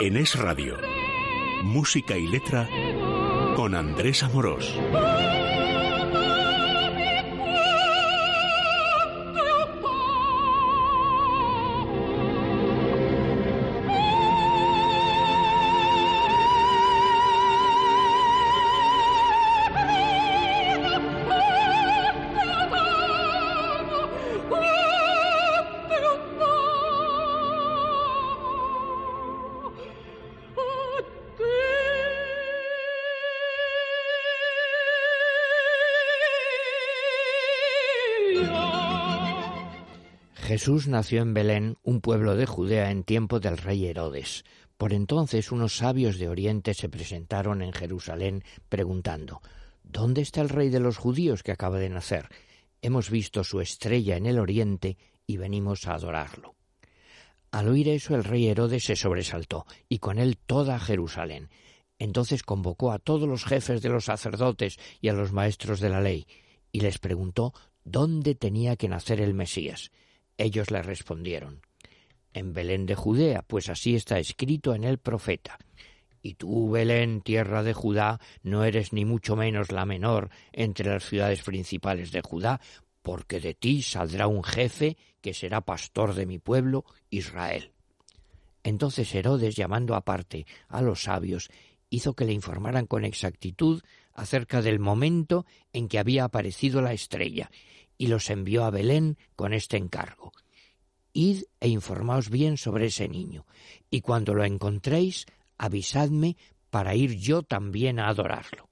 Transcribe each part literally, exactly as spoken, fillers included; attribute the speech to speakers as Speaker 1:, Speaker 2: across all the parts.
Speaker 1: En Es Radio, música y letra con Andrés Amorós.
Speaker 2: Jesús nació en Belén, un pueblo de Judea, en tiempo del rey Herodes. Por entonces unos sabios de Oriente se presentaron en Jerusalén preguntando: ¿Dónde está el rey de los judíos que acaba de nacer? Hemos visto su estrella en el oriente y venimos a adorarlo. Al oír eso, el rey Herodes se sobresaltó, y con él toda Jerusalén. Entonces convocó a todos los jefes de los sacerdotes y a los maestros de la ley, y les preguntó dónde tenía que nacer el Mesías. Ellos le respondieron: en Belén de Judea, pues así está escrito en el profeta. Y tú, Belén, tierra de Judá, no eres ni mucho menos la menor entre las ciudades principales de Judá, porque de ti saldrá un jefe que será pastor de mi pueblo, Israel. Entonces Herodes, llamando aparte a los sabios, hizo que le informaran con exactitud acerca del momento en que había aparecido la estrella, y los envió a Belén con este encargo: id e informaos bien sobre ese niño, y cuando lo encontréis, avisadme para ir yo también a adorarlo.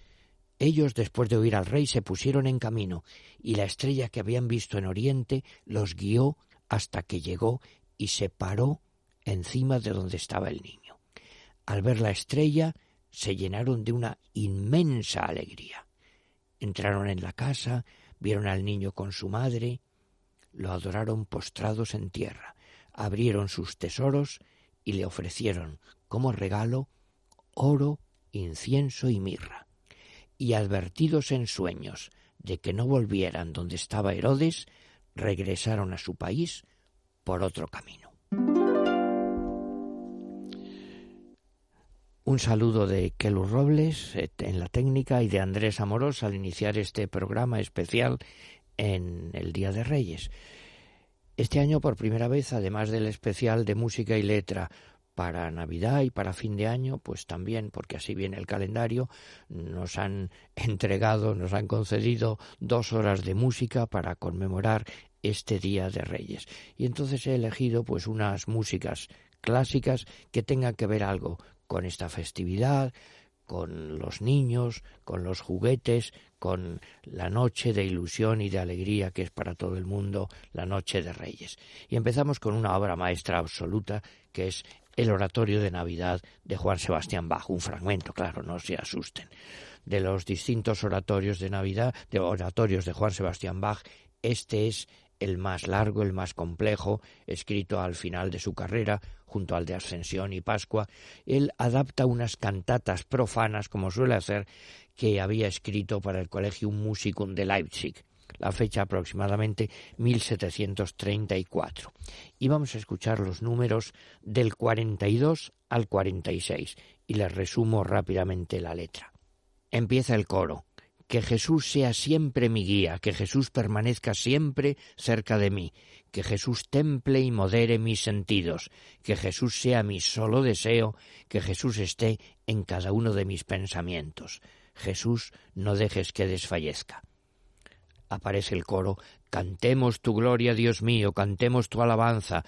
Speaker 2: Ellos, después de oír al rey, se pusieron en camino, y la estrella que habían visto en oriente los guió hasta que llegó y se paró encima de donde estaba el niño. Al ver la estrella, se llenaron de una inmensa alegría. Entraron en la casa, vieron al niño con su madre, lo adoraron postrados en tierra, abrieron sus tesoros y le ofrecieron como regalo oro, incienso y mirra. Y advertidos en sueños de que no volvieran donde estaba Herodes, regresaron a su país por otro camino. Un saludo de Kelu Robles en la técnica y de Andrés Amorós al iniciar este programa especial en el Día de Reyes. Este año, por primera vez, además del especial de música y letra para Navidad y para fin de año, pues también, porque así viene el calendario, nos han entregado, nos han concedido dos horas de música para conmemorar este Día de Reyes. Y entonces he elegido pues unas músicas clásicas que tengan que ver algo con esta festividad, con los niños, con los juguetes, con la noche de ilusión y de alegría que es para todo el mundo la noche de Reyes. Y empezamos con una obra maestra absoluta que es el Oratorio de Navidad de Juan Sebastián Bach, un fragmento, claro, no se asusten. De los distintos oratorios de Navidad, de oratorios de Juan Sebastián Bach, este es el más largo, el más complejo, escrito al final de su carrera, junto al de Ascensión y Pascua. Él adapta unas cantatas profanas, como suele hacer, que había escrito para el Collegium Musicum de Leipzig, la fecha aproximadamente mil setecientos treinta y cuatro. Y vamos a escuchar los números del cuarenta y dos al cuarenta y seis, y les resumo rápidamente la letra. Empieza el coro. Que Jesús sea siempre mi guía, que Jesús permanezca siempre cerca de mí, que Jesús temple y modere mis sentidos, que Jesús sea mi solo deseo, que Jesús esté en cada uno de mis pensamientos. Jesús, no dejes que desfallezca. Aparece el coro: cantemos tu gloria, Dios mío, cantemos tu alabanza,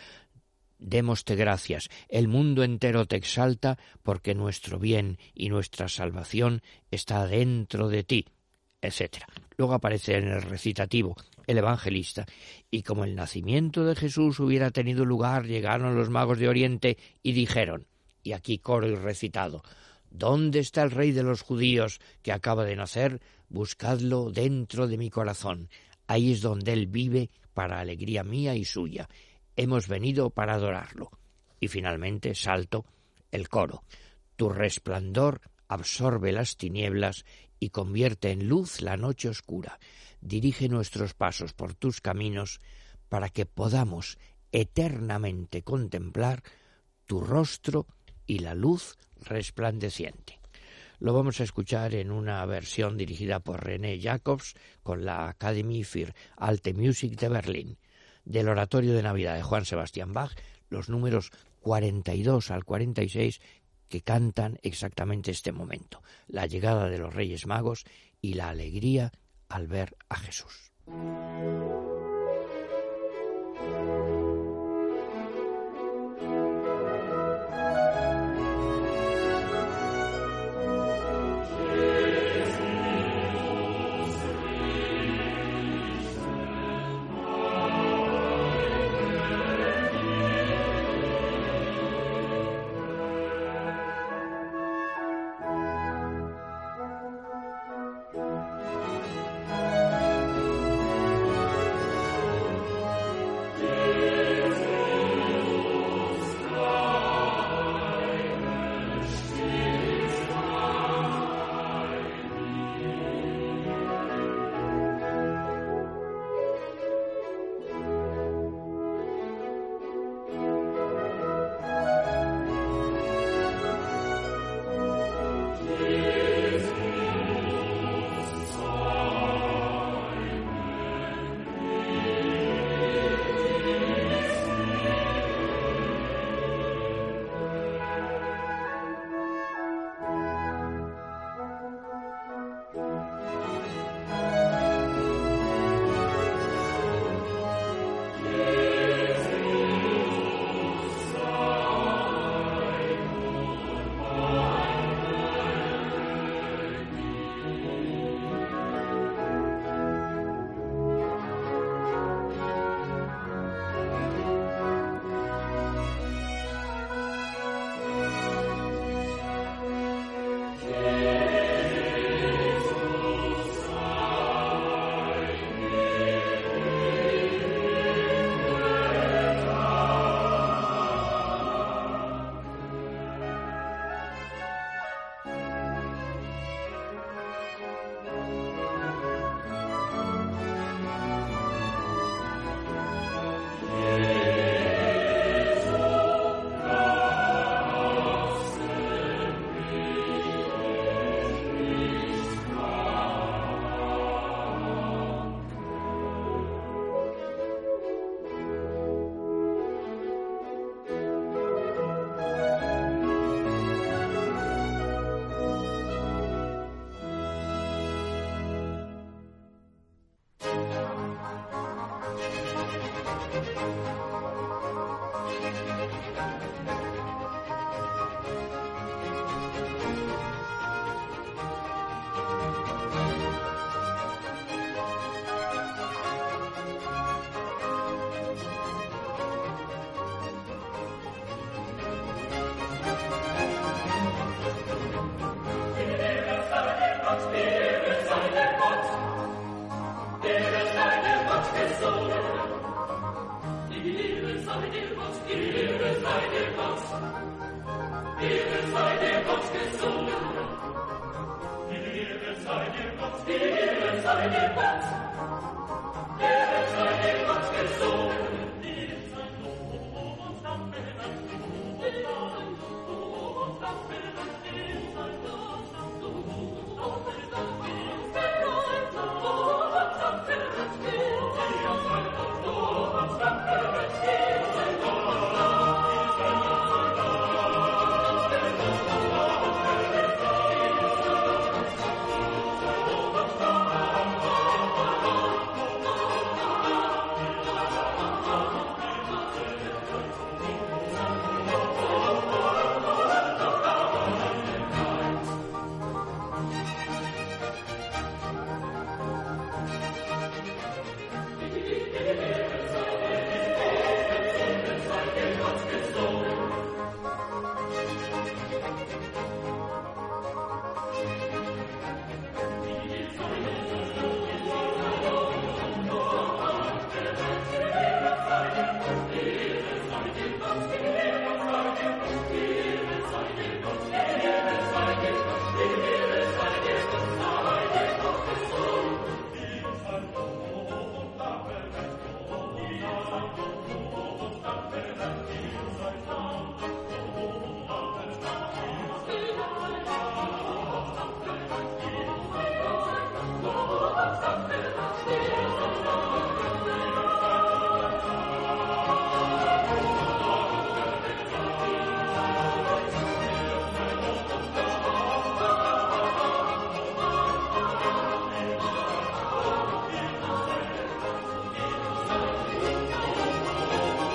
Speaker 2: démoste gracias. El mundo entero te exalta, porque nuestro bien y nuestra salvación está dentro de ti, etcétera. Luego aparece en el recitativo el evangelista: y como el nacimiento de Jesús hubiera tenido lugar, llegaron los magos de Oriente y dijeron, y aquí coro y recitado: ¿dónde está el rey de los judíos que acaba de nacer? Buscadlo dentro de mi corazón. Ahí es donde él vive, para alegría mía y suya. Hemos venido para adorarlo. Y finalmente, salto, el coro: tu resplandor absorbe las tinieblas y convierte en luz la noche oscura. Dirige nuestros pasos por tus caminos para que podamos eternamente contemplar tu rostro y la luz resplandeciente. Lo vamos a escuchar en una versión dirigida por René Jacobs con la Academy für Alte Musik de Berlín, del Oratorio de Navidad de Juan Sebastián Bach, los números cuarenta y dos al cuarenta y seis que cantan exactamente este momento, la llegada de los Reyes Magos y la alegría al ver a Jesús.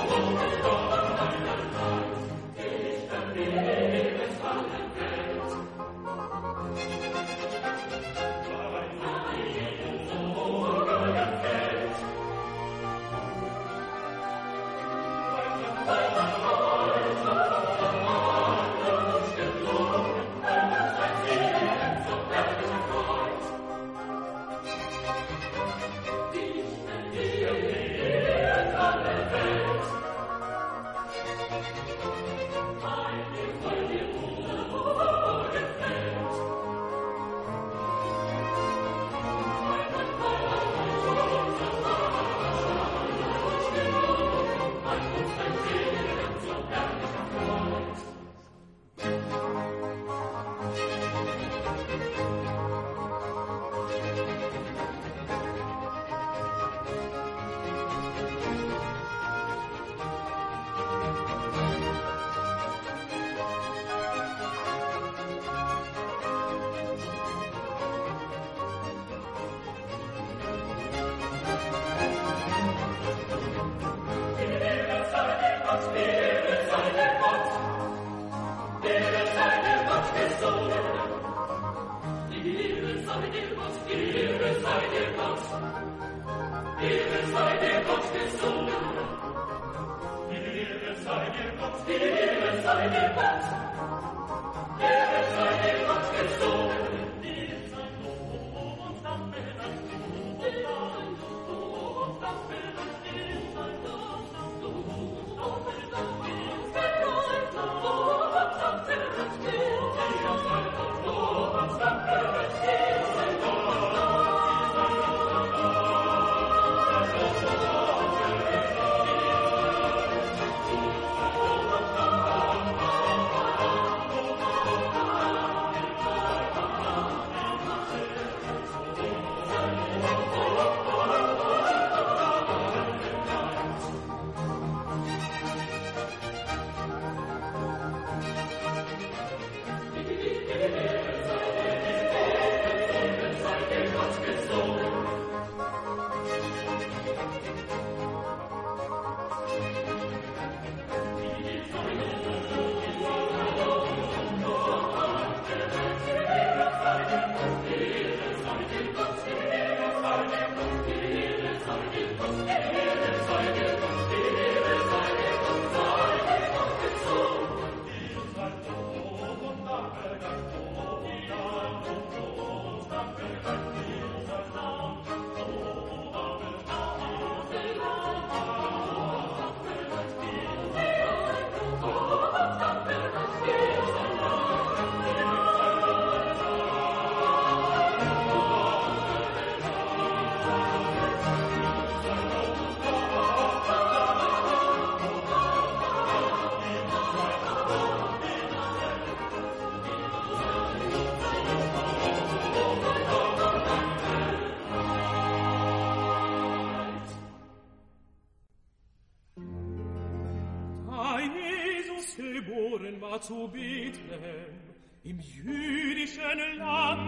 Speaker 3: Zu Bethlehem im jüdischen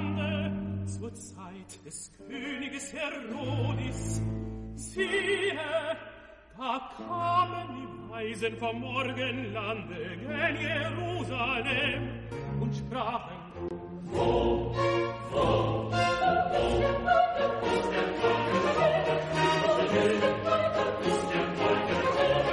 Speaker 3: Lande zur Zeit des Königes Herodis. Siehe, da kamen die Weisen vom Morgenlande gen Jerusalem und sprachen: Wo, wo, wo, wo ist der Volk gekommen? Wo ist der Volk gekommen?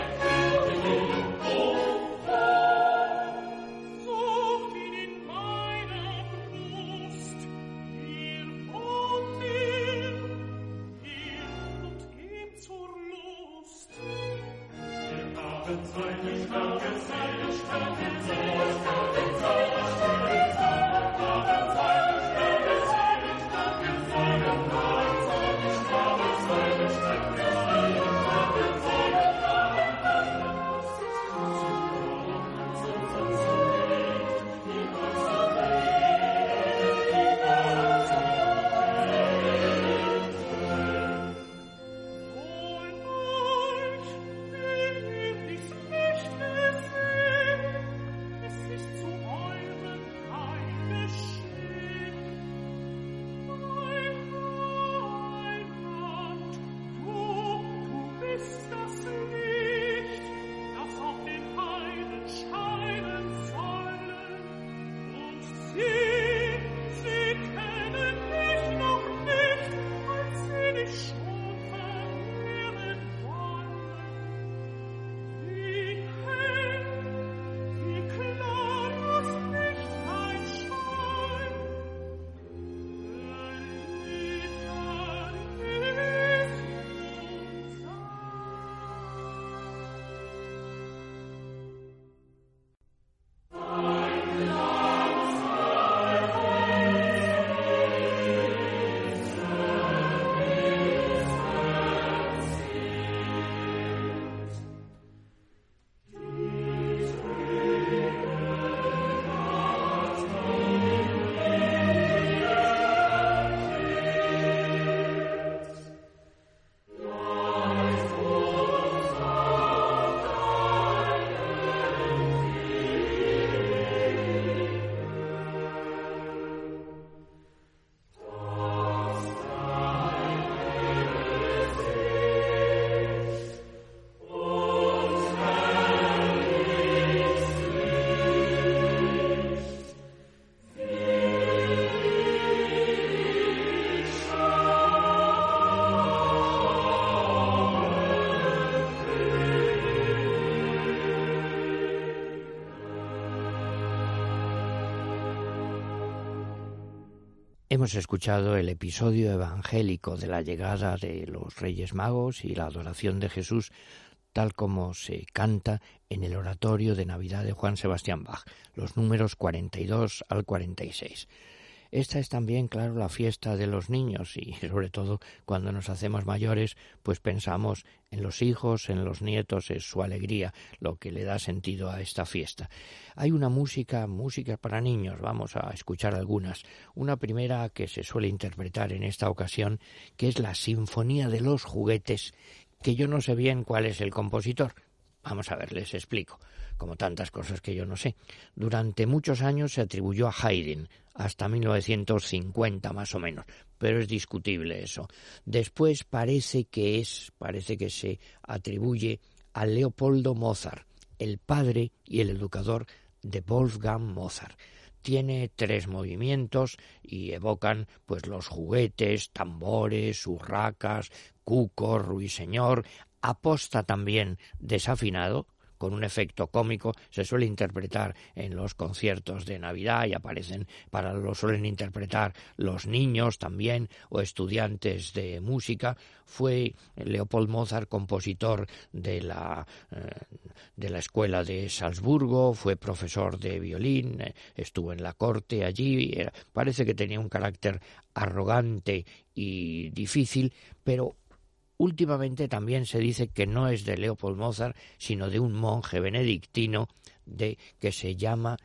Speaker 2: Hemos escuchado el episodio evangélico de la llegada de los Reyes Magos y la adoración de Jesús, tal como se canta en el oratorio de Navidad de Juan Sebastián Bach, los números cuarenta y dos al cuarenta y seis. Esta es también, claro, la fiesta de los niños y, sobre todo, cuando nos hacemos mayores, pues pensamos en los hijos, en los nietos, es su alegría lo que le da sentido a esta fiesta. Hay una música, música para niños, vamos a escuchar algunas. Una primera que se suele interpretar en esta ocasión, que es la Sinfonía de los Juguetes, que yo no sé bien cuál es el compositor. Vamos a ver, les explico, como tantas cosas que yo no sé. Durante muchos años se atribuyó a Haydn, hasta mil novecientos cincuenta más o menos, pero es discutible eso. Después parece que es, parece que se atribuye a Leopoldo Mozart, el padre y el educador de Wolfgang Mozart. Tiene tres movimientos y evocan pues los juguetes, tambores, urracas, cucos, ruiseñor. Aposta también desafinado, con un efecto cómico, se suele interpretar en los conciertos de Navidad y aparecen, para lo suelen interpretar los niños también o estudiantes de música. Fue Leopold Mozart compositor de la, eh, de la escuela de Salzburgo, fue profesor de violín, eh, estuvo en la corte allí, era, parece que tenía un carácter arrogante y difícil, pero últimamente también se dice que no es de Leopold Mozart, sino de un monje benedictino de, que se llama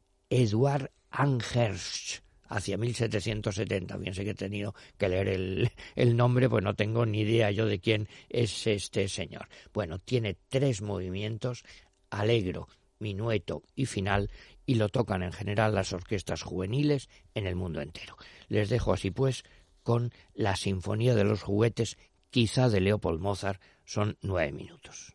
Speaker 2: Eduard Angers, hacia mil setecientos setenta. Bien sé que he tenido que leer el, el nombre, pues no tengo ni idea yo de quién es este señor. Bueno, tiene tres movimientos, allegro, minueto y final, y lo tocan en general las orquestas juveniles en el mundo entero. Les dejo así pues con la Sinfonía de los Juguetes, quizá de Leopold Mozart, son nueve minutos.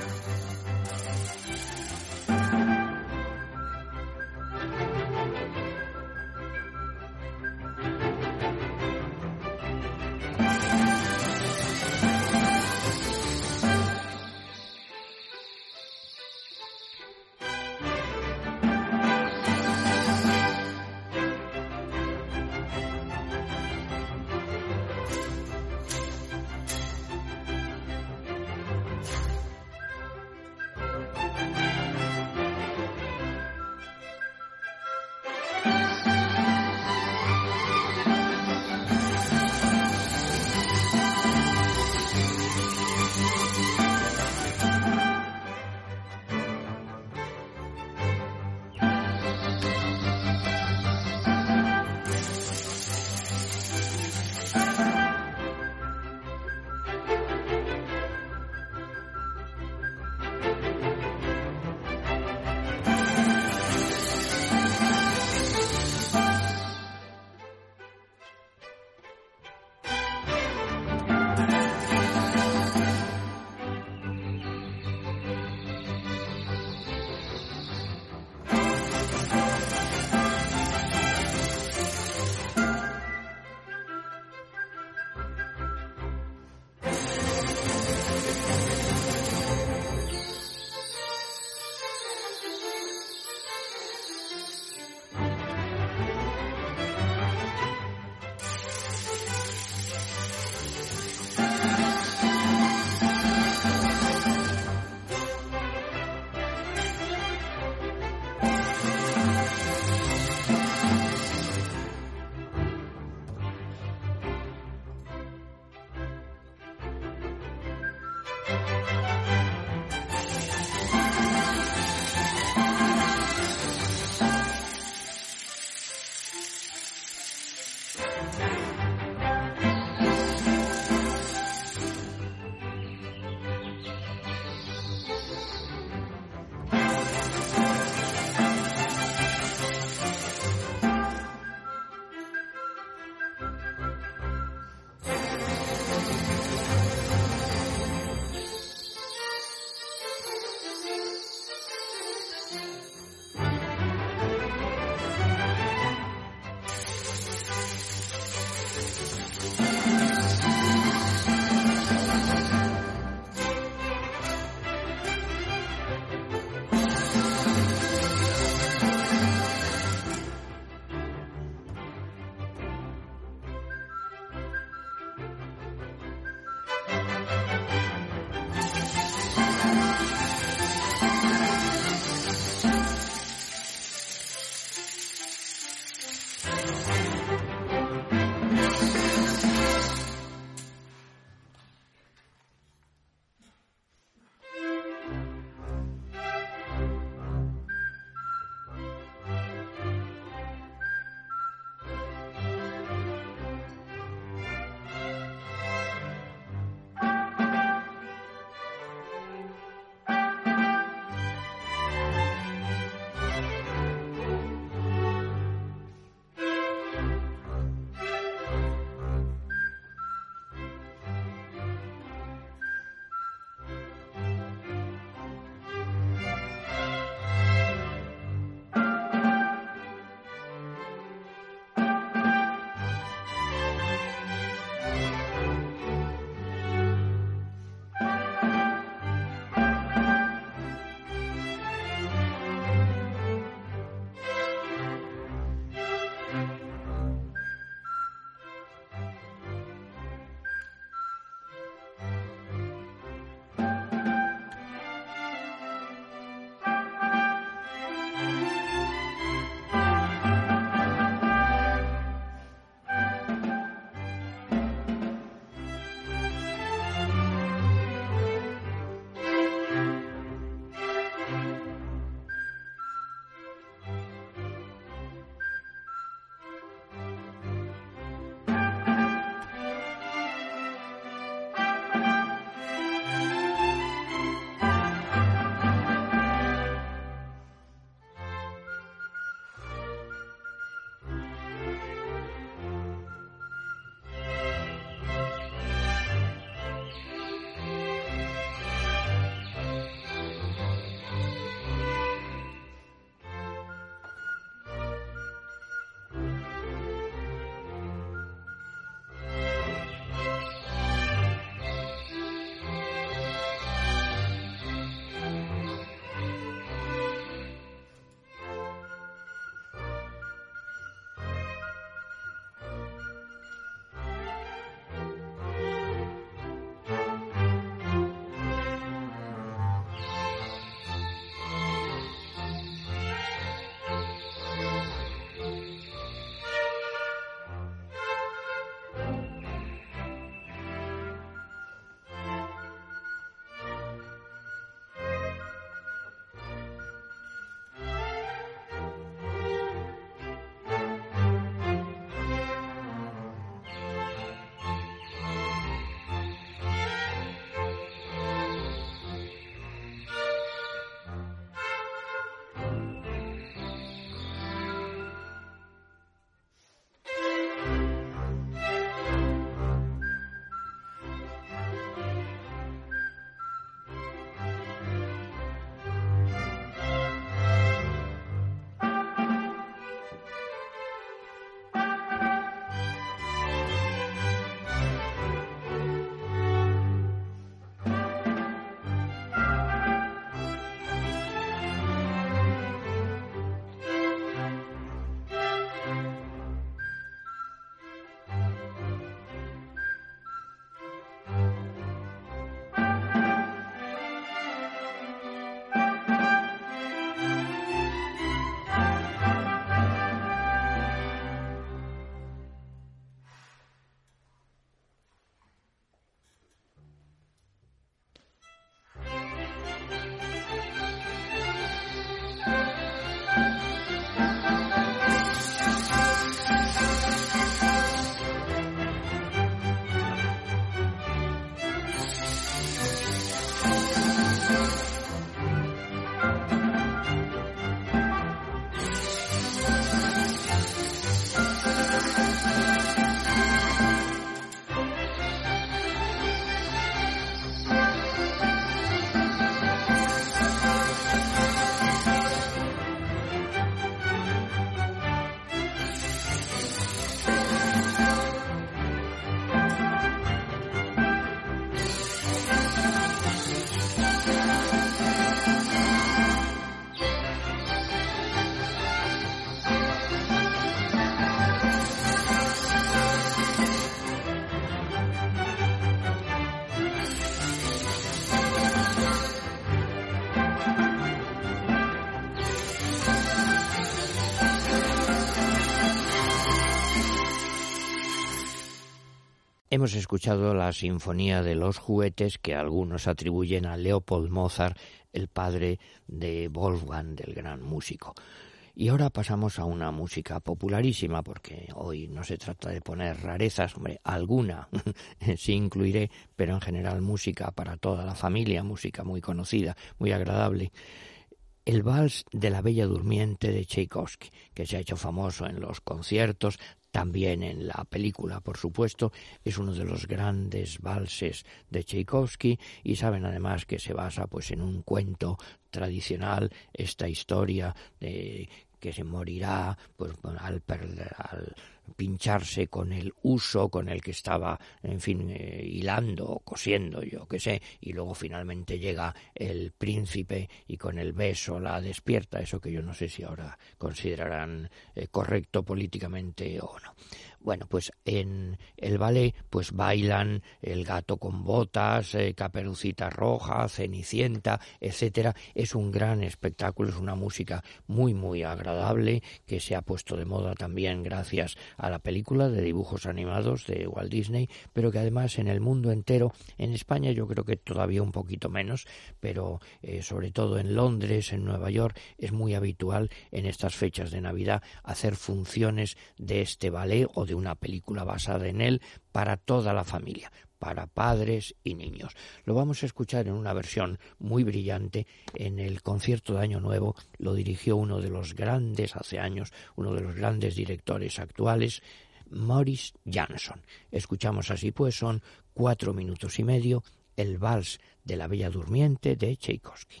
Speaker 2: Hemos escuchado la Sinfonía de los Juguetes, que algunos atribuyen a Leopold Mozart, el padre de Wolfgang, del gran músico. Y ahora pasamos a una música popularísima, porque hoy no se trata de poner rarezas, hombre, alguna sí incluiré, pero en general música para toda la familia, música muy conocida, muy agradable. El Vals de la Bella Durmiente de Tchaikovsky, que se ha hecho famoso en los conciertos, también en la película, por supuesto, es uno de los grandes valses de Tchaikovsky, y saben además que se basa pues en un cuento tradicional, esta historia de que se morirá pues al, perder, al pincharse con el huso con el que estaba, en fin, eh, hilando o cosiendo, yo qué sé, y luego finalmente llega el príncipe y con el beso la despierta, eso que yo no sé si ahora considerarán eh, correcto políticamente o no. Bueno, pues en el ballet pues bailan El gato con botas, eh, Caperucita Roja, Cenicienta, etcétera. Es un gran espectáculo, es una música muy muy agradable que se ha puesto de moda también gracias a la película de dibujos animados de Walt Disney, pero que además en el mundo entero, en España yo creo que todavía un poquito menos, pero eh, sobre todo en Londres, en Nueva York, es muy habitual en estas fechas de Navidad hacer funciones de este ballet o de una película basada en él para toda la familia, para padres y niños. Lo vamos a escuchar en una versión muy brillante en el concierto de Año Nuevo. Lo dirigió uno de los grandes hace años, uno de los grandes directores actuales, Maurice Jansson. Escuchamos así pues, son cuatro minutos y medio, el Vals de la Bella Durmiente de Tchaikovsky.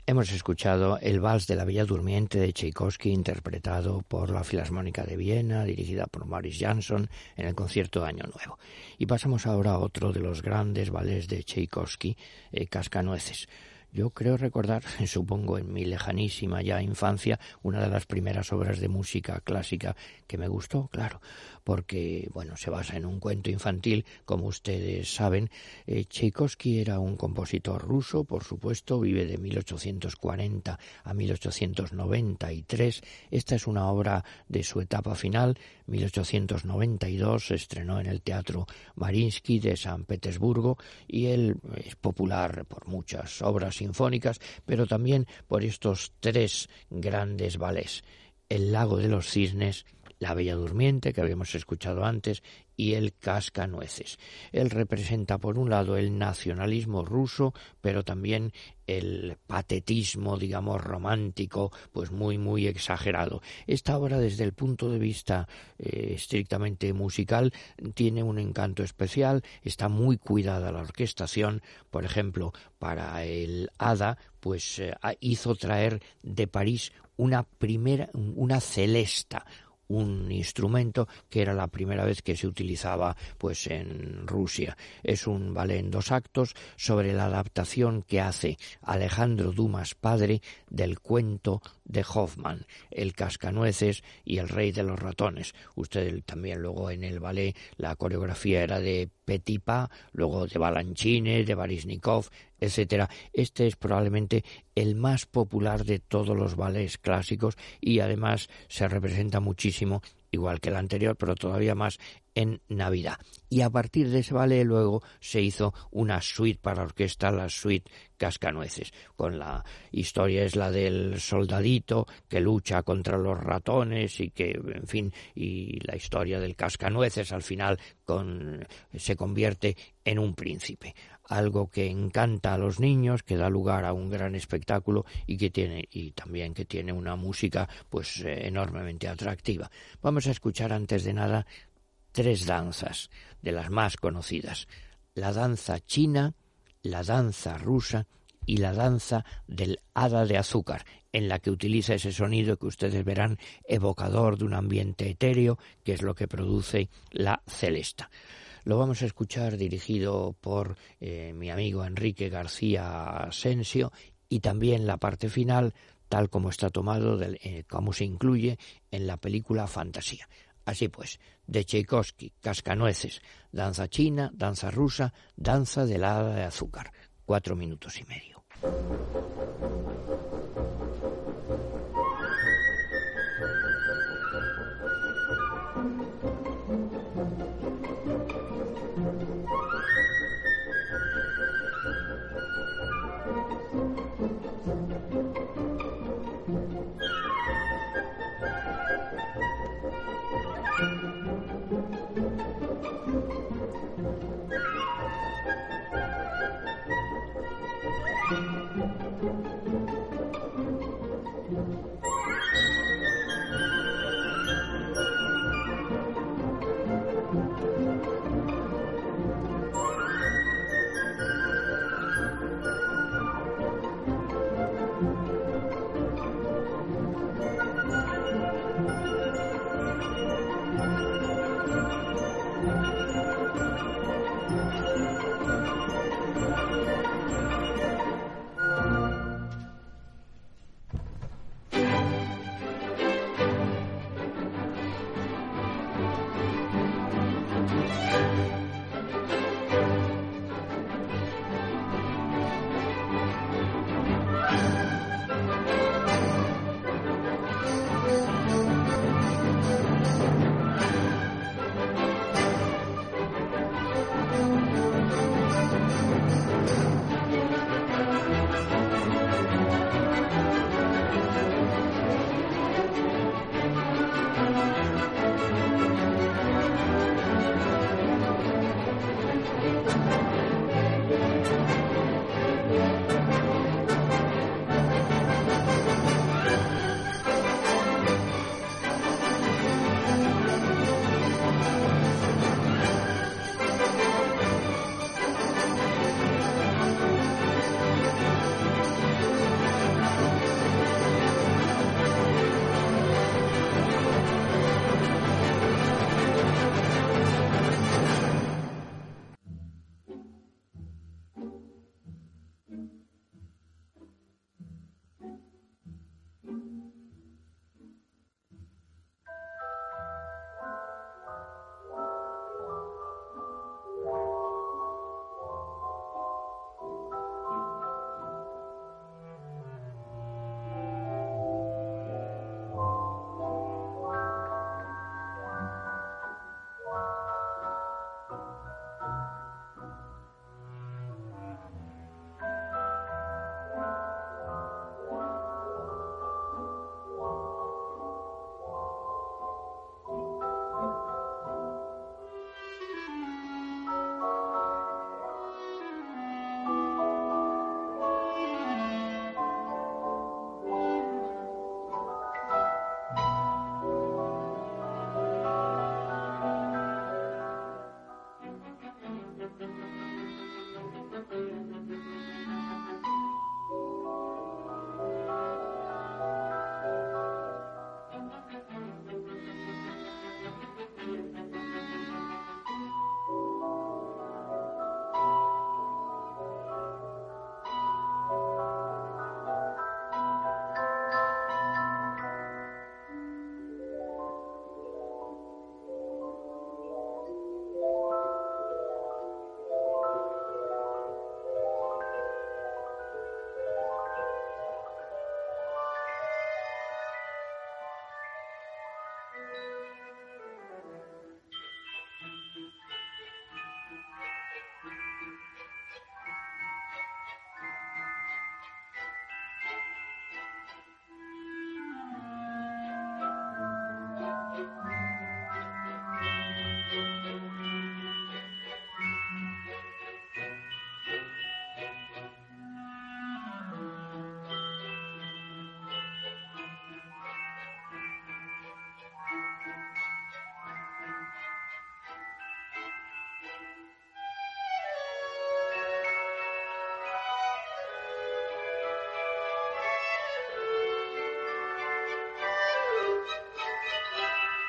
Speaker 2: Hemos escuchado el Vals de la Bella Durmiente de Tchaikovsky, interpretado por la Filarmónica de Viena, dirigida por Maurice Jansson en el concierto de Año Nuevo. Y pasamos ahora a otro de los grandes ballets de Tchaikovsky, eh, Cascanueces. Yo creo recordar, supongo en mi lejanísima ya infancia, una de las primeras obras de música clásica que me gustó, claro, porque, bueno, se basa en un cuento infantil, como ustedes saben. Eh, Tchaikovsky era un compositor ruso, por supuesto, vive de mil ochocientos cuarenta a mil ochocientos noventa y tres. Esta es una obra de su etapa final. mil ochocientos noventa y dos se estrenó en el Teatro Mariinsky de San Petersburgo y él es popular por muchas obras sinfónicas, pero también por estos tres grandes ballets: El Lago de los Cisnes, La Bella Durmiente, que habíamos escuchado antes, y el Cascanueces. Él representa, por un lado, el nacionalismo ruso, pero también el patetismo, digamos, romántico, pues muy, muy exagerado. Esta obra, desde el punto de vista eh, estrictamente musical, tiene un encanto especial, está muy cuidada la orquestación. Por ejemplo, para el Hada, pues eh, hizo traer de París una primera, una celesta, un instrumento que era la primera vez que se utilizaba pues en Rusia. Es un ballet en dos actos sobre la adaptación que hace Alejandro Dumas padre del cuento de Hoffmann, El Cascanueces y El Rey de los Ratones. Usted también luego en el ballet la coreografía era de Petipa, luego de Balanchine, de Baryshnikov, etcétera. Este es probablemente el más popular de todos los ballets clásicos y además se representa muchísimo, igual que el anterior, pero todavía más en Navidad. Y a partir de ese ballet luego se hizo una suite para orquesta, la suite Cascanueces, con la historia es la del soldadito que lucha contra los ratones y que, en fin, y la historia del Cascanueces al final con, se convierte en un príncipe. Algo que encanta a los niños, que da lugar a un gran espectáculo y que tiene y también que tiene una música pues eh, enormemente atractiva. Vamos a escuchar antes de nada tres danzas de las más conocidas: la danza china, la danza rusa y la danza del hada de azúcar, en la que utiliza ese sonido que ustedes verán evocador de un ambiente etéreo, que es lo que produce la celesta. Lo vamos a escuchar dirigido por eh, mi amigo Enrique García Asensio, y también la parte final, tal como está tomado, de, eh, como se incluye en la película Fantasía. Así pues, de Tchaikovsky, Cascanueces, danza china, danza rusa, danza del hada de azúcar. Cuatro minutos y medio.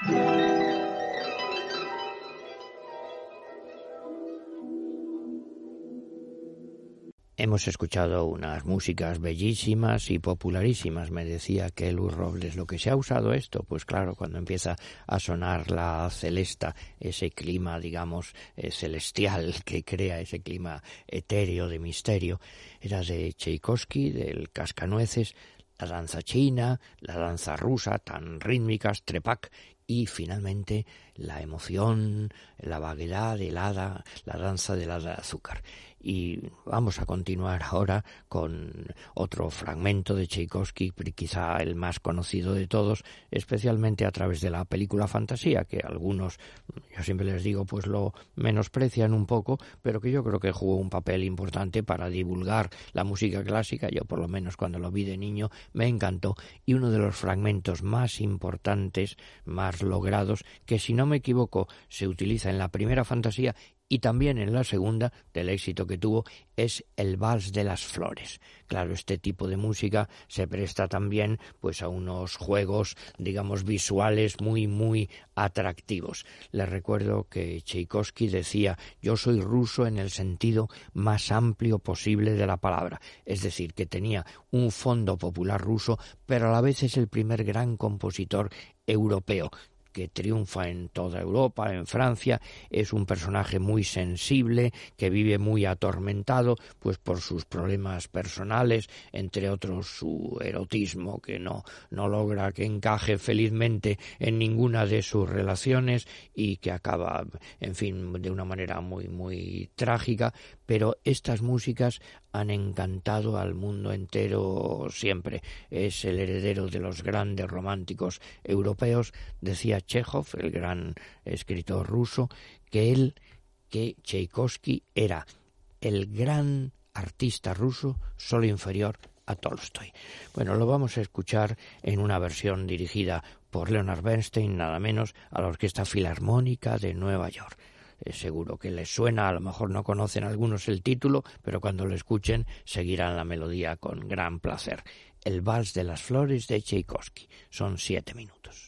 Speaker 2: Hemos escuchado unas músicas bellísimas y popularísimas, me decía que Luis Robles. Lo que se ha usado esto, pues claro, cuando empieza a sonar la celesta, ese clima, digamos, eh, celestial que crea ese clima etéreo de misterio, era de Tchaikovsky, del Cascanueces, la danza china, la danza rusa, tan rítmicas, Trepak, y finalmente la emoción, la vaguedad helada, la danza del hada de azúcar. Y vamos a continuar ahora con otro fragmento de Tchaikovsky, quizá el más conocido de todos, especialmente a través de la película Fantasía, que algunos, yo siempre les digo, pues lo menosprecian un poco, pero que yo creo que jugó un papel importante para divulgar la música clásica. Yo por lo menos cuando lo vi de niño me encantó, y uno de los fragmentos más importantes, más logrados, que si no me equivoco se utiliza en la primera Fantasía y también en la segunda, del éxito que tuvo, es el Vals de las Flores. Claro, este tipo de música se presta también pues a unos juegos, digamos, visuales muy, muy atractivos. Les recuerdo que Tchaikovsky decía: yo soy ruso en el sentido más amplio posible de la palabra. Es decir, que tenía un fondo popular ruso, pero a la vez es el primer gran compositor europeo que triunfa en toda Europa, en Francia. Es un personaje muy sensible, que vive muy atormentado pues por sus problemas personales, entre otros su erotismo, que no, no logra que encaje felizmente en ninguna de sus relaciones y que acaba, en fin, de una manera muy, muy trágica. Pero estas músicas han encantado al mundo entero siempre. Es el heredero de los grandes románticos europeos. Decía Chejov, el gran escritor ruso, que él, que Tchaikovsky era el gran artista ruso solo inferior a Tolstoy. Bueno, lo vamos a escuchar en una versión dirigida por Leonard Bernstein, nada menos, a la Orquesta Filarmónica de Nueva York. Eh, seguro que les suena, a lo mejor no conocen algunos el título, pero cuando lo escuchen seguirán la melodía con gran placer. El Vals de las Flores de Tchaikovsky. Son siete minutos.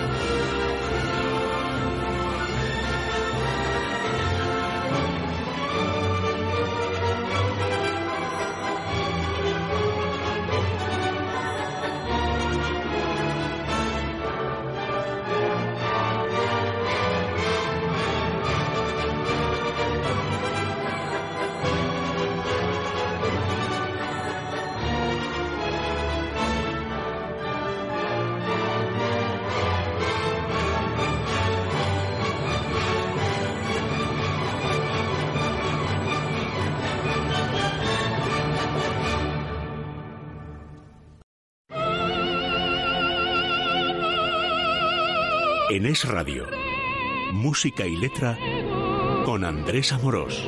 Speaker 1: En Es Radio, música y letra con Andrés Amorós.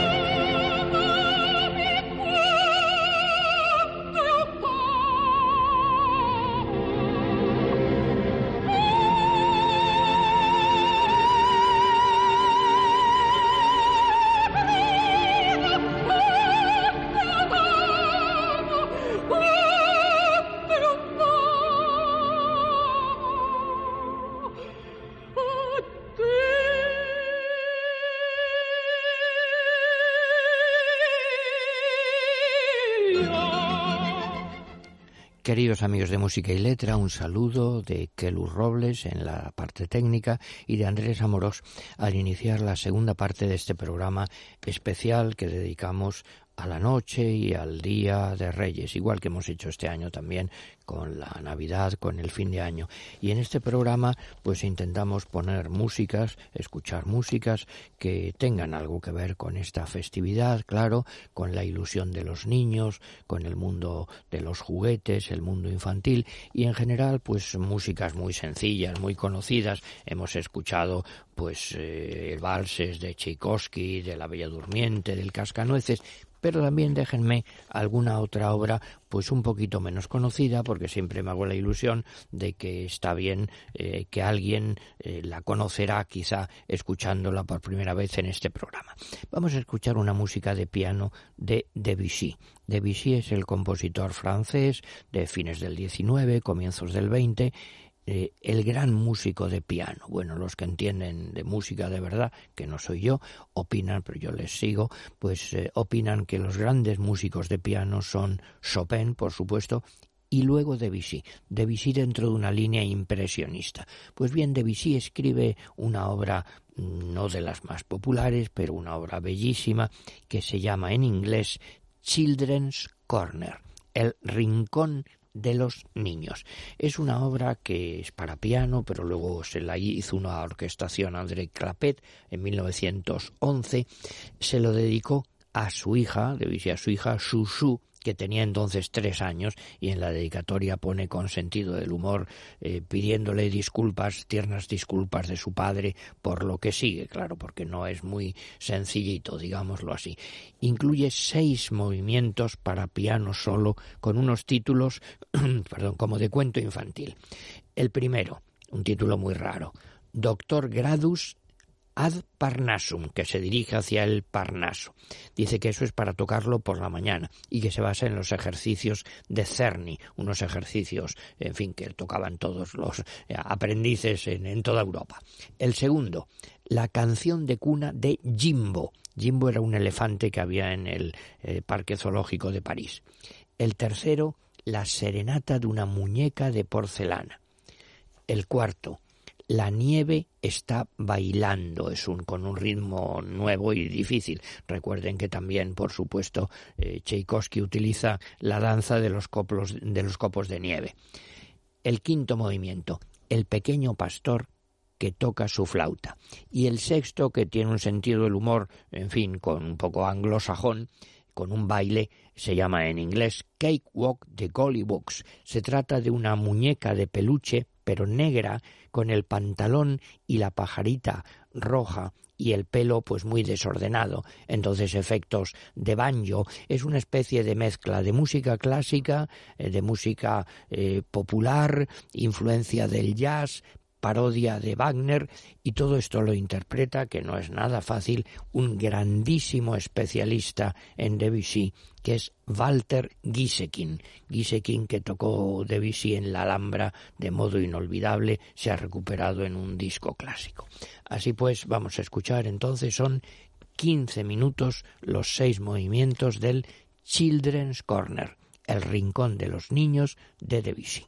Speaker 2: Queridos amigos de Música y Letra, un saludo de Kelu Robles en la parte técnica y de Andrés Amorós al iniciar la segunda parte de este programa especial que dedicamos a la noche y al Día de Reyes, igual que hemos hecho este año también con la Navidad, con el fin de año. Y en este programa pues intentamos poner músicas, escuchar músicas que tengan algo que ver con esta festividad, claro, con la ilusión de los niños, con el mundo de los juguetes, el mundo infantil y en general pues músicas muy sencillas, muy conocidas. Hemos escuchado pues eh, valses de Tchaikovsky, de La Bella Durmiente, del Cascanueces, pero también déjenme alguna otra obra pues un poquito menos conocida, porque siempre me hago la ilusión de que está bien eh, que alguien eh, la conocerá quizá escuchándola por primera vez en este programa. Vamos a escuchar una música de piano de Debussy. Debussy es el compositor francés de fines del diecinueve, comienzos del veinte, Eh, el gran músico de piano. Bueno, los que entienden de música de verdad, que no soy yo, opinan, pero yo les sigo, pues eh, opinan que los grandes músicos de piano son Chopin, por supuesto, y luego Debussy. Debussy dentro de una línea impresionista. Pues bien, Debussy escribe una obra no de las más populares, pero una obra bellísima que se llama en inglés Children's Corner, el rincón de los niños. Es una obra que es para piano, pero luego se la hizo una orquestación André Clapet en mil novecientos once. Se lo dedicó a su hija, Debussy a su hija Chouchou, que tenía entonces tres años, y en la dedicatoria pone con sentido del humor, eh, pidiéndole disculpas, tiernas disculpas de su padre por lo que sigue, claro, porque no es muy sencillito, digámoslo así. Incluye seis movimientos para piano solo, con unos títulos, perdón, como de cuento infantil. El primero, un título muy raro, Doctor Gradus ad Parnassum, que se dirige hacia el Parnaso. Dice que eso es para tocarlo por la mañana y que se basa en los ejercicios de Czerny, unos ejercicios, en fin, que tocaban todos los eh, aprendices en, en toda Europa. El segundo, la canción de cuna de Jimbo. Jimbo era un elefante que había en el eh, Parque Zoológico de París. El tercero, la serenata de una muñeca de porcelana. El cuarto, la nieve está bailando, es un con un ritmo nuevo y difícil. Recuerden que también, por supuesto, eh, Tchaikovsky utiliza la danza de los copos de los copos de nieve. El quinto movimiento, el pequeño pastor que toca su flauta. Y el sexto, que tiene un sentido del humor, en fin, con un poco anglosajón, con un baile, se llama en inglés Cakewalk de Gollybox. Se trata de una muñeca de peluche, pero negra, con el pantalón y la pajarita roja y el pelo pues muy desordenado, entonces efectos de banjo. Es una especie de mezcla de música clásica, de música eh, popular, influencia del jazz, parodia de Wagner, y todo esto lo interpreta, que no es nada fácil, un grandísimo especialista en Debussy, que es Walter Gieseking. Gieseking, que tocó Debussy en la Alhambra de modo inolvidable, se ha recuperado en un disco clásico. Así pues, vamos a escuchar entonces, son quince minutos, los seis movimientos del Children's Corner, el rincón de los niños de Debussy.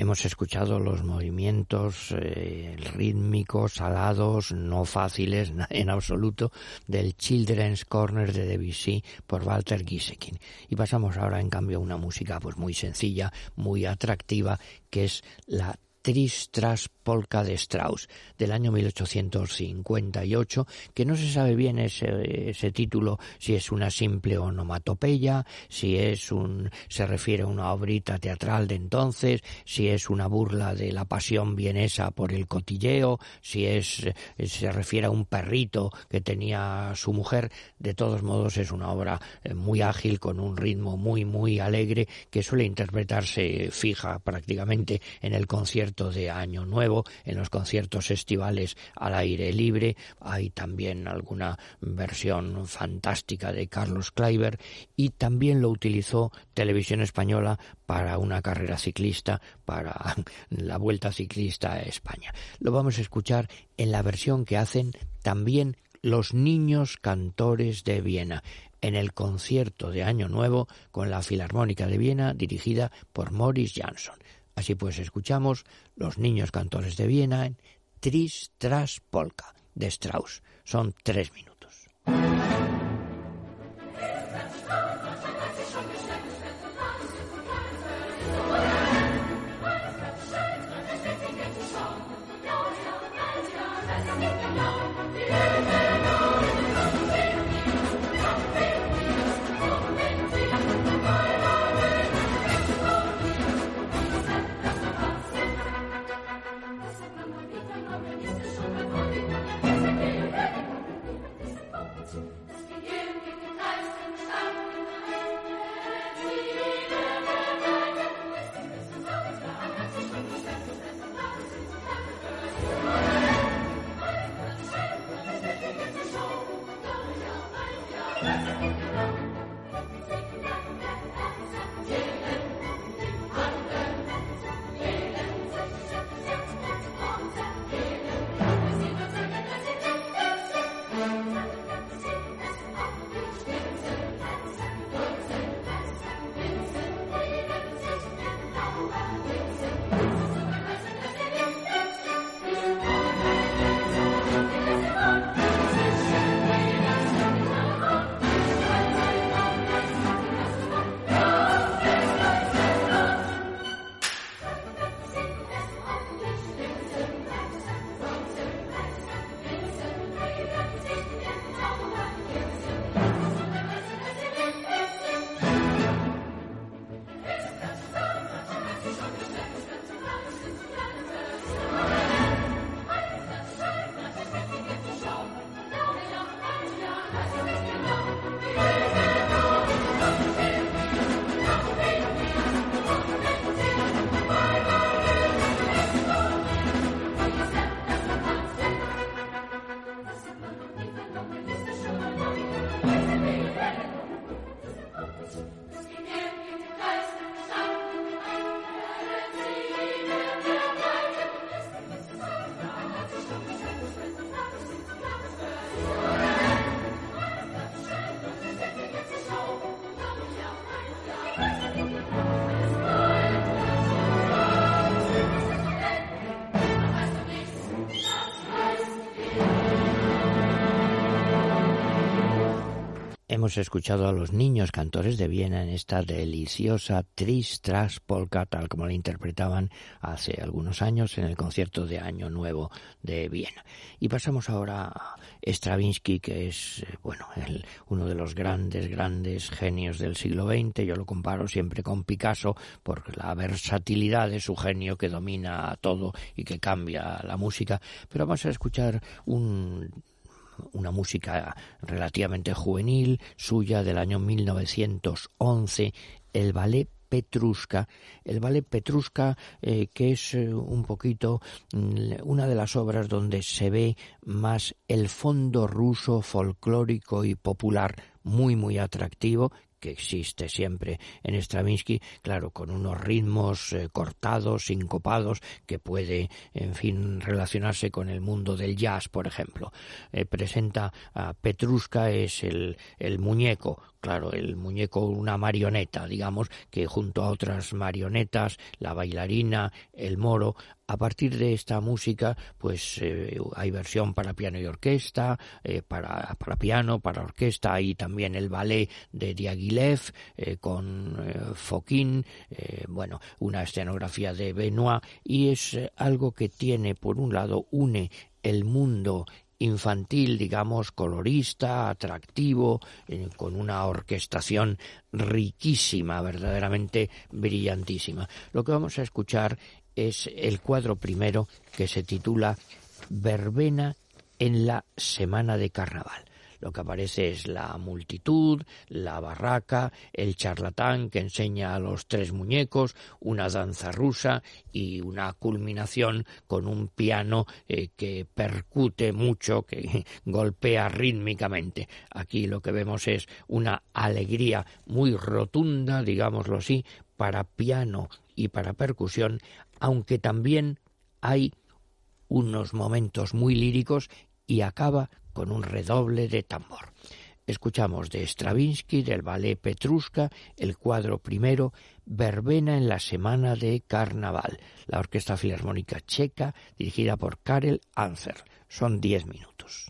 Speaker 2: Hemos escuchado los movimientos eh, rítmicos, alados, no fáciles en absoluto, del Children's Corner de Debussy por Walter Gieseking. Y pasamos ahora, en cambio, a una música pues muy sencilla, muy atractiva, que es la Tris-Tras Polka de Strauss, del año mil ochocientos cincuenta y ocho, que no se sabe bien ese, ese título, si es una simple onomatopeya, si es un, se refiere a una obrita teatral de entonces, si es una burla de la pasión vienesa por el cotilleo, si es, se refiere a un perrito que tenía su mujer. De todos modos, es una obra muy ágil, con un ritmo muy, muy alegre, que suele interpretarse fija prácticamente en el concierto de Año Nuevo, en los conciertos estivales al aire libre. Hay también alguna versión fantástica de Carlos Kleiber, y también lo utilizó Televisión Española para una carrera ciclista, para la Vuelta Ciclista a España. Lo vamos a escuchar en la versión que hacen también los Niños Cantores de Viena, en el concierto de Año Nuevo con la Filarmónica de Viena, dirigida por Maurice Jansson. Así pues, escuchamos Los Niños Cantores de Viena en Tris-Tras Polka de Strauss. Son tres minutos. Hemos escuchado a los Niños Cantores de Viena en esta deliciosa Tris-Tras Polka, tal como la interpretaban hace algunos años en el concierto de Año Nuevo de Viena. Y pasamos ahora a Stravinsky, que es, bueno, el, uno de los grandes, grandes genios del siglo veinte. Yo lo comparo siempre con Picasso por la versatilidad de su genio, que domina todo y que cambia la música. Pero vamos a escuchar un... una música relativamente juvenil suya del año mil novecientos once, el ballet Petrushka, el ballet Petrushka, eh, que es eh, un poquito mm, una de las obras donde se ve más el fondo ruso folclórico y popular, muy muy atractivo, que existe siempre en Stravinsky, claro, con unos ritmos eh, cortados, sincopados, que puede, en fin, relacionarse con el mundo del jazz, por ejemplo. Eh, presenta a Petrushka, es el, el muñeco claro, el muñeco, una marioneta, digamos, que junto a otras marionetas, la bailarina, el moro, a partir de esta música, pues eh, hay versión para piano y orquesta, eh, para, para piano, para orquesta, hay también el ballet de Diaghilev eh, con eh, Fokine, eh, bueno, una escenografía de Benoit, y es eh, algo que tiene, por un lado, une el mundo infantil, digamos, colorista, atractivo, eh, con una orquestación riquísima, verdaderamente brillantísima. Lo que vamos a escuchar es el cuadro primero, que se titula Verbena en la semana de carnaval. Lo que aparece es la multitud, la barraca, el charlatán que enseña a los tres muñecos, una danza rusa y una culminación con un piano eh, que percute mucho, que golpea rítmicamente. Aquí lo que vemos es una alegría muy rotunda, digámoslo así, para piano y para percusión, aunque también hay unos momentos muy líricos y acaba con un redoble de tambor. Escuchamos de Stravinsky, del ballet Petrushka, el cuadro primero, Verbena en la semana de carnaval, la Orquesta Filarmónica Checa, dirigida por Karel Ancer. Son diez minutos.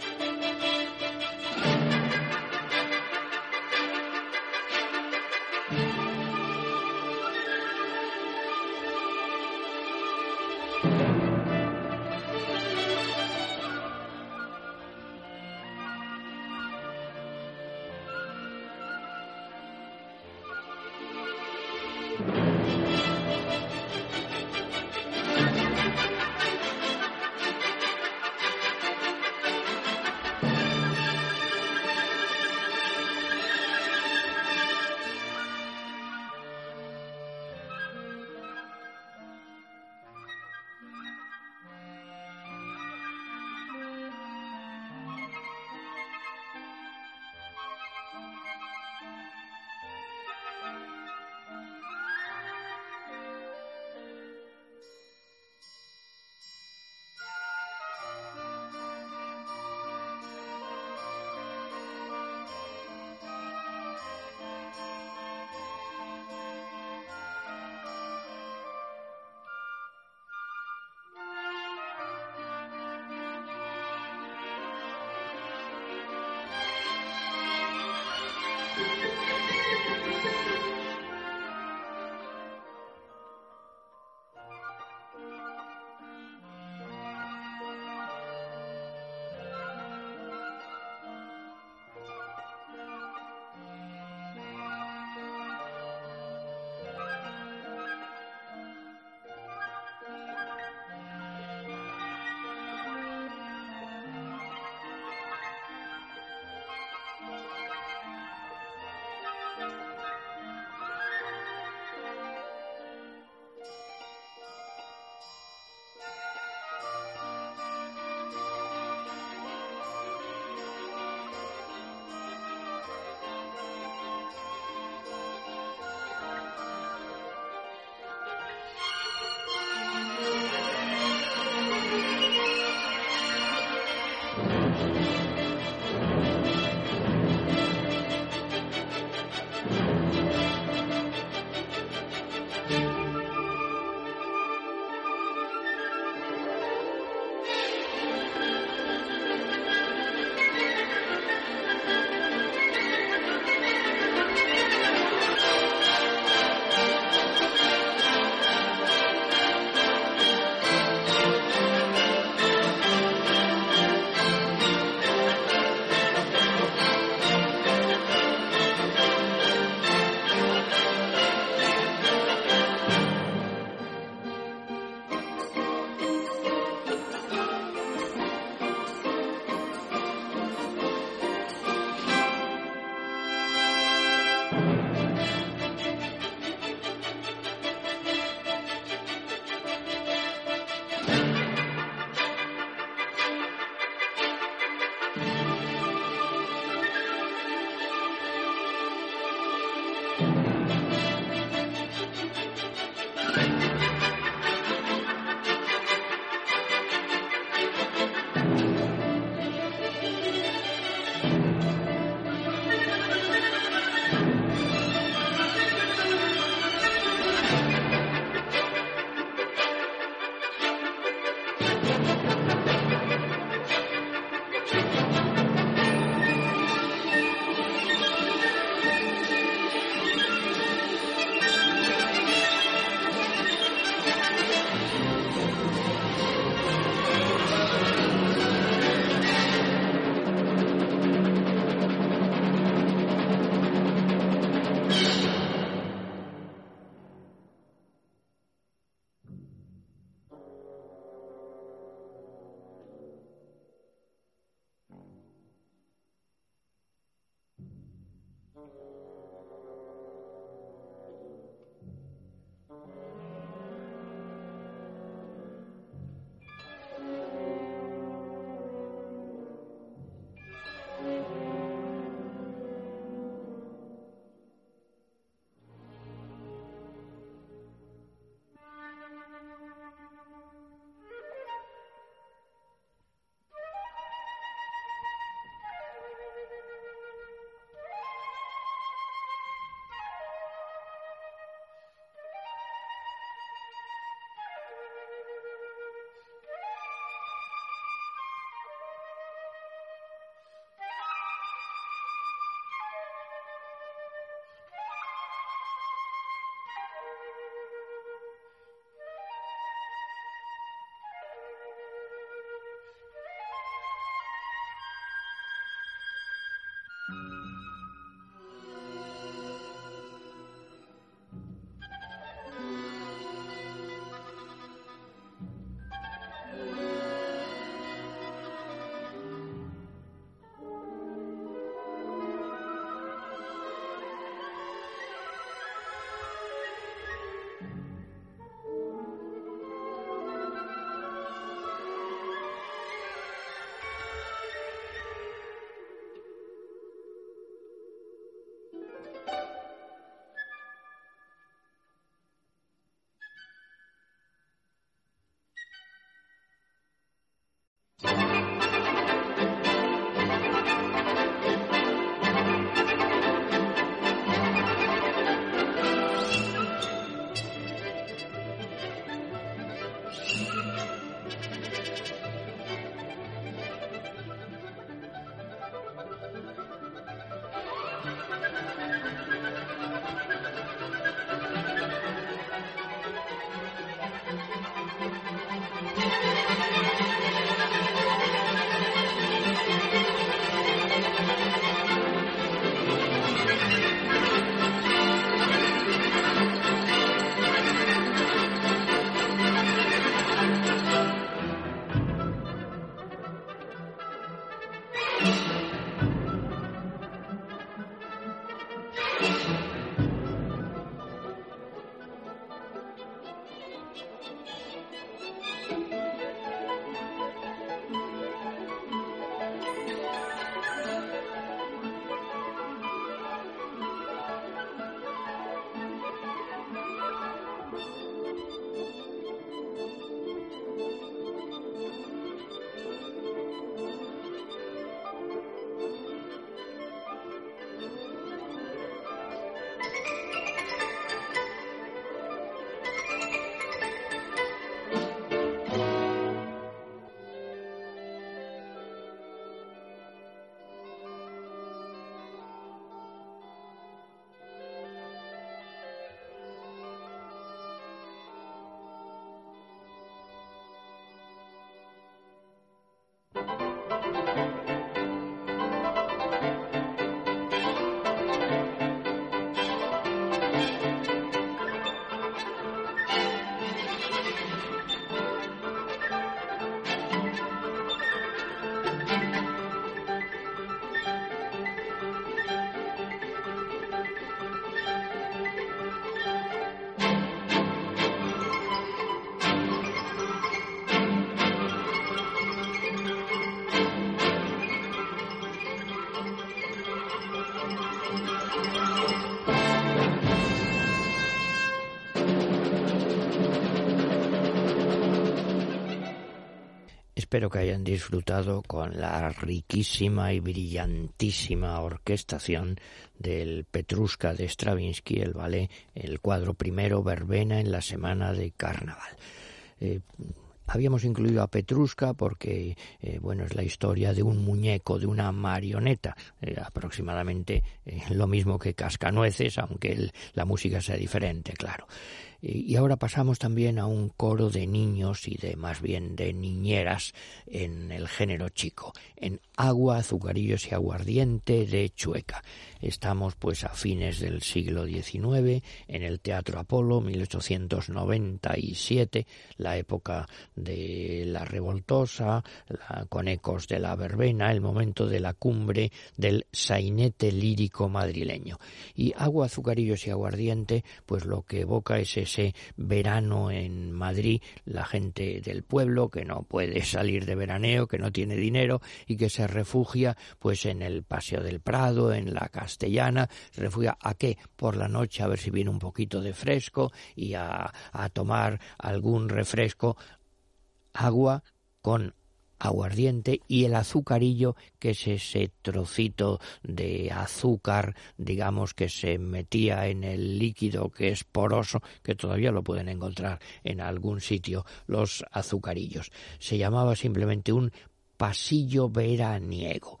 Speaker 2: Espero que hayan disfrutado con la riquísima y brillantísima orquestación del Petrushka de Stravinsky, el ballet, el cuadro primero, Verbena en la semana de Carnaval. Eh, Habíamos incluido a Petrushka porque, eh, bueno, es la historia de un muñeco, de una marioneta, eh, aproximadamente eh, lo mismo que Cascanueces, aunque el, la música sea diferente, claro. Y ahora pasamos también a un coro de niños y de más bien de niñeras en el género chico, en Agua, Azucarillos y Aguardiente de Chueca. Estamos pues a fines del siglo diecinueve en el Teatro Apolo, mil ochocientos noventa y siete, la época de la Revoltosa, la, con ecos de la verbena, el momento de la cumbre del sainete lírico madrileño. Y Agua, Azucarillos y Aguardiente, pues lo que evoca es ese verano en Madrid, la gente del pueblo que no puede salir de veraneo, que no tiene dinero y que se refugia pues en el Paseo del Prado, en la Castellana. ¿Se refugia a qué? Por la noche, a ver si viene un poquito de fresco y a, a tomar algún refresco. Agua con aguardiente y el azucarillo, que es ese trocito de azúcar, digamos, que se metía en el líquido que es poroso, que todavía lo pueden encontrar en algún sitio, los azucarillos. Se llamaba simplemente un pasillo veraniego.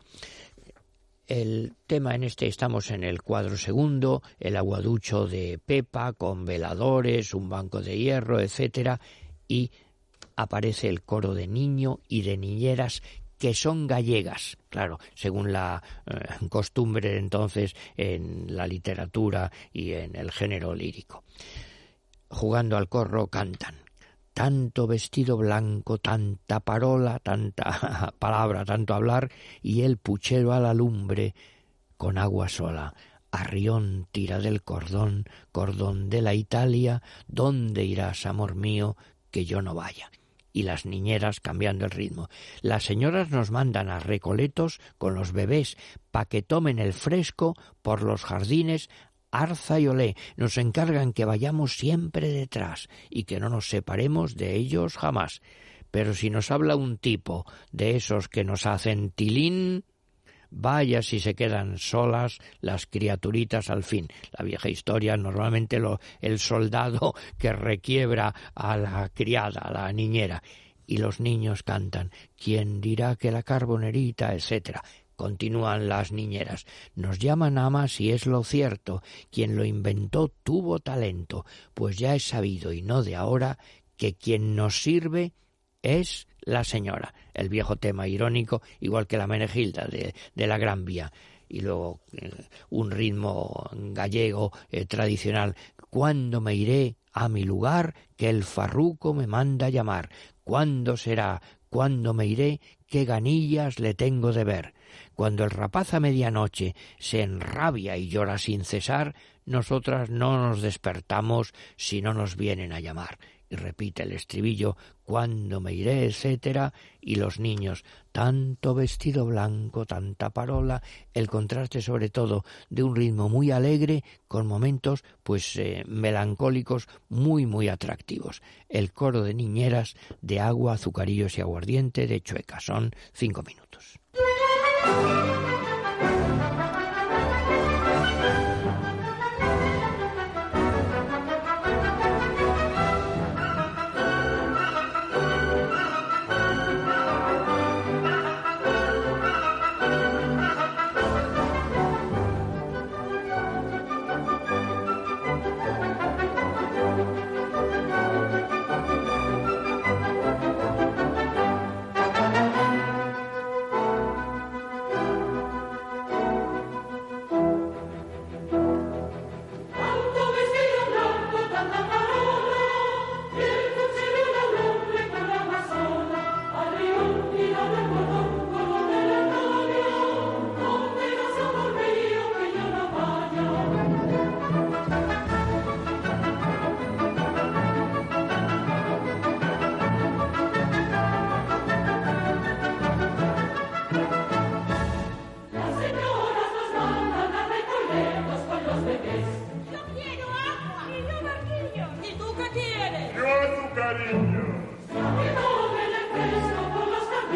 Speaker 2: El tema en este, estamos en el cuadro segundo, el aguaducho de Pepa, con veladores, un banco de hierro, etcétera, y aparece el coro de niño y de niñeras que son gallegas, claro, según la eh, costumbre de entonces en la literatura y en el género lírico. Jugando al corro cantan: tanto vestido blanco, tanta parola, tanta palabra, tanto hablar, y el puchero a la lumbre con agua sola. Arrión tira del cordón, cordón de la Italia, ¿dónde irás, amor mío, que yo no vaya? Y las niñeras cambiando el ritmo. Las señoras nos mandan a Recoletos con los bebés pa' que tomen el fresco por los jardines, arza y olé. Nos encargan que vayamos siempre detrás y que no nos separemos de ellos jamás. Pero si nos habla un tipo de esos que nos hacen tilín, vaya si se quedan solas las criaturitas al fin. La vieja historia, normalmente lo, el soldado que requiebra a la criada, a la niñera. Y los niños cantan: ¿quién dirá que la carbonerita?, etcétera. Continúan las niñeras: nos llaman amas y es lo cierto, quien lo inventó tuvo talento, pues ya es sabido y no de ahora que quien nos sirve es la señora. El viejo tema irónico, igual que la Menegilda de, de la Gran Vía. Y luego eh, un ritmo gallego eh, tradicional: ¿cuándo me iré a mi lugar que el farruco me manda llamar? ¿Cuándo será? ¿Cuándo me iré? ¿Qué ganillas le tengo de ver? Cuando el rapaz a medianoche se enrabia y llora sin cesar, nosotras no nos despertamos si no nos vienen a llamar. Y repite el estribillo: ¿cuándo me iré?, etcétera. Y los niños: tanto vestido blanco, tanta parola. El contraste sobre todo de un ritmo muy alegre con momentos pues eh, melancólicos muy muy atractivos. El coro de niñeras de Agua, Azucarillos y Aguardiente de Chueca. Son cinco minutos.
Speaker 3: Cariño.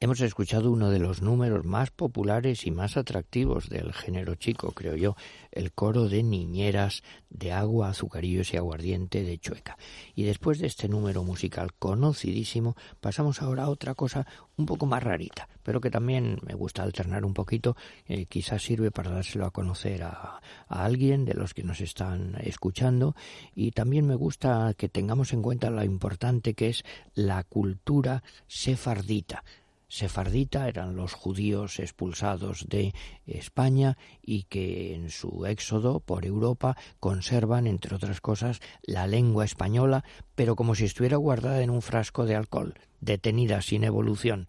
Speaker 2: hemos escuchado uno de los números más populares y más atractivos del género chico, creo yo, el coro de niñeras de Agua, Azucarillos y Aguardiente de Chueca. Y después de este número musical conocidísimo, pasamos ahora a otra cosa un poco más rarita, pero que también me gusta alternar un poquito, eh, quizás sirve para dárselo a conocer a, a alguien de los que nos están escuchando, y también me gusta que tengamos en cuenta lo importante que es la cultura sefardita. Sefardita eran los judíos expulsados de España y que en su éxodo por Europa conservan, entre otras cosas, la lengua española, pero como si estuviera guardada en un frasco de alcohol, detenida sin evolución.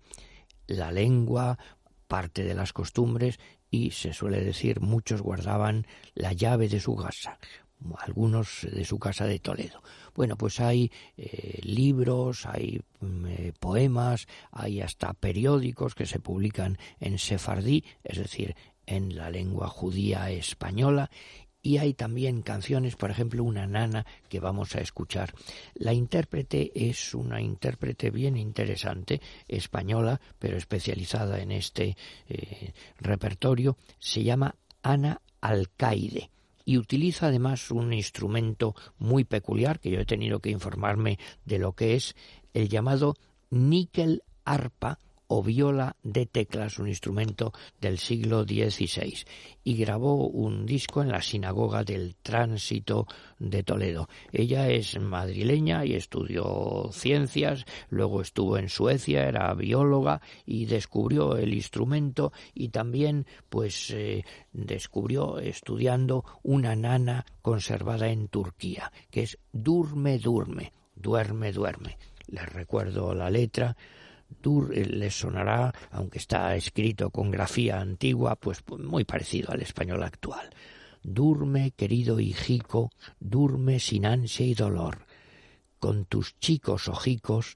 Speaker 2: La lengua, parte de las costumbres, y se suele decir muchos guardaban la llave de su casa, algunos de su casa de Toledo. Bueno, pues hay eh, libros, hay eh, poemas, hay hasta periódicos que se publican en sefardí, es decir, en la lengua judía española, y hay también canciones, por ejemplo, una nana que vamos a escuchar. La intérprete es una intérprete bien interesante, española, pero especializada en este eh, repertorio, se llama Ana Alcaide. Y utiliza además un instrumento muy peculiar, que yo he tenido que informarme de lo que es, el llamado níquel arpa o viola de teclas, un instrumento del siglo dieciséis, y grabó un disco en la Sinagoga del Tránsito de Toledo. Ella es madrileña y estudió ciencias, luego estuvo en Suecia, era bióloga y descubrió el instrumento, y también pues eh, descubrió estudiando una nana conservada en Turquía, que es Durme Durme, duerme duerme. Les recuerdo la letra. Dur, les sonará, aunque está escrito con grafía antigua, pues muy parecido al español actual. Durme, querido hijico, durme sin ansia y dolor. Con tus chicos ojicos,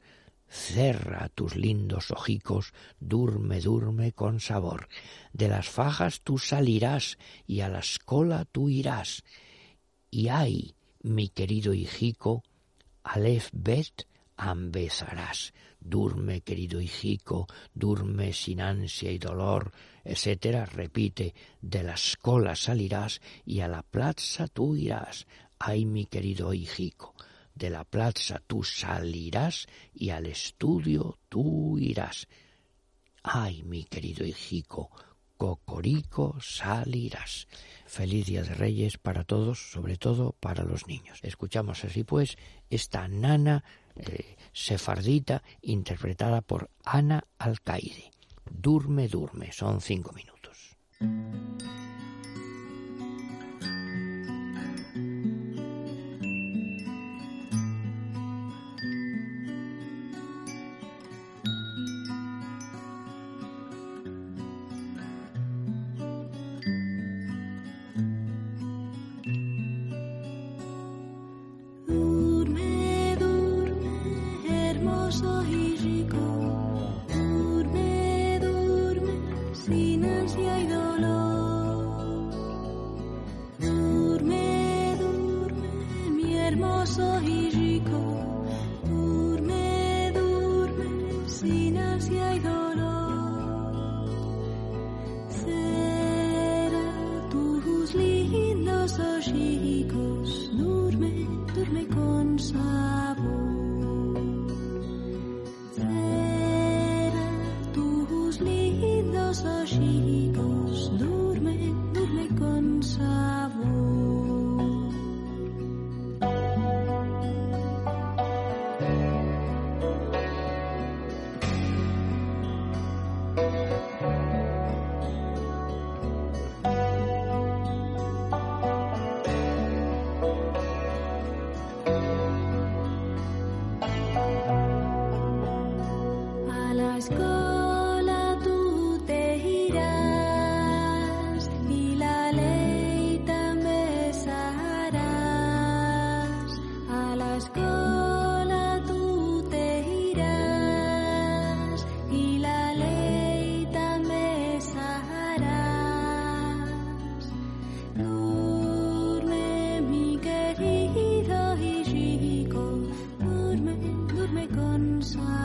Speaker 2: cerra tus lindos ojicos, durme, durme con sabor. De las fajas tú salirás y a la escola tú irás. Y ay, mi querido hijico, Aleph Bet, ambezarás. Durme, querido hijico, durme sin ansia y dolor, etcétera. Repite, de la escola salirás y a la plaza tú irás. Ay, mi querido hijico, de la plaza tú salirás y al estudio tú irás. Ay, mi querido hijico, cocorico salirás. Feliz Día de Reyes para todos, sobre todo para los niños. Escuchamos así pues esta nana eh, sefardita interpretada por Ana Alcaide. Durme, durme, son cinco minutos.
Speaker 4: Con